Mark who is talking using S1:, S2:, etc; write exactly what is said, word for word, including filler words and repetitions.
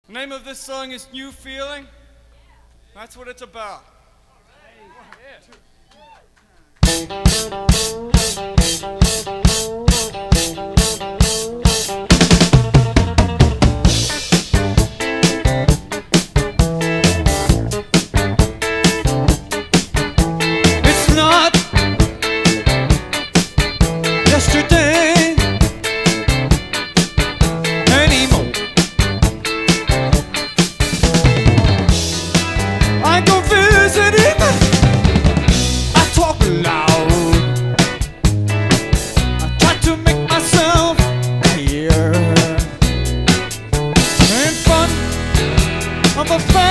S1: The name of this song is New Feeling. That's what it's about. It's not yesterday anymore. I go visiting, I talk loud, I try to make myself hear, and fun of a